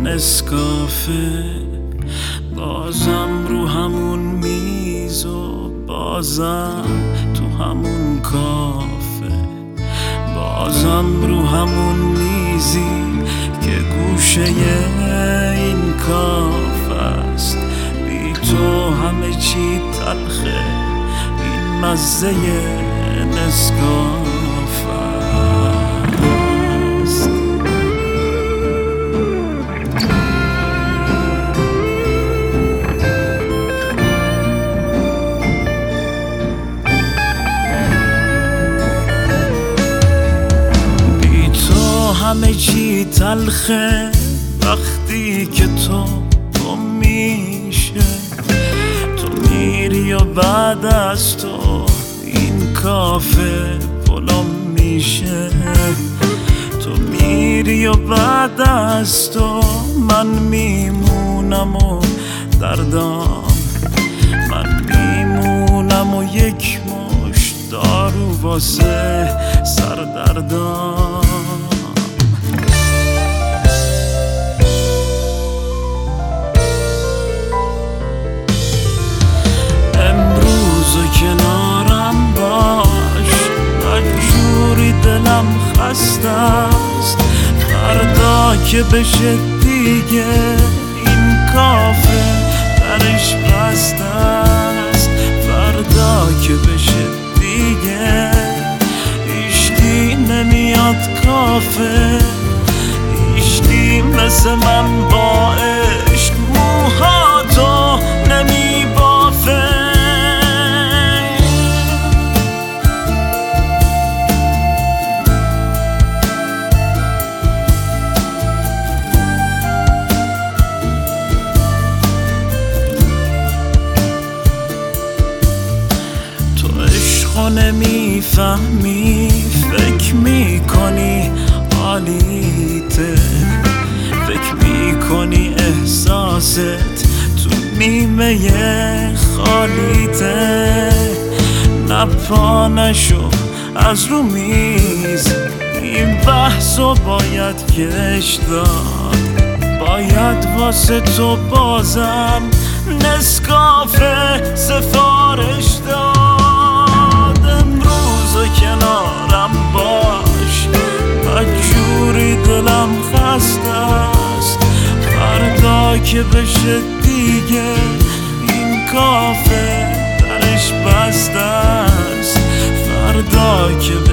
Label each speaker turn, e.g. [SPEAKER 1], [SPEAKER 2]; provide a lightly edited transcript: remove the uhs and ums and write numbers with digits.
[SPEAKER 1] نسکافه، بازم رو همون میز و بازم تو همون کافه، بازم رو همون میزی که گوشه این کافه است. بی تو همه چی تلخه، این مزه نسکافه است. بی تو همه چی تلخه وقتی که تو میشه، تو میری و بعد از تو این کافه پلم میشه. تو میری و بعد از تو من میمونم و دردام، من میمونم و یک مشت دارو واسه سردردام. کنارم باش، بدجوری دلم خسته است. فردا که بشه دیگه این کافه درش بسته است. فردا که بشه دیگه هیچکی نمیاد کافه، هیچکی مثل من با عشق موهاتو نمیبافه. نمیفهمی، فکر میکنی حالیته، فکر میکنی احساست تو نیمه خالیته. نپا نشو از رو میز، این بحثو باید کش داد. باید واسه تو بازم نسکافه سفارش داد. کنارم باش، بدجوری دلم خسته است. فردا که بشه دیگه این کافه درش بسته است. فردا که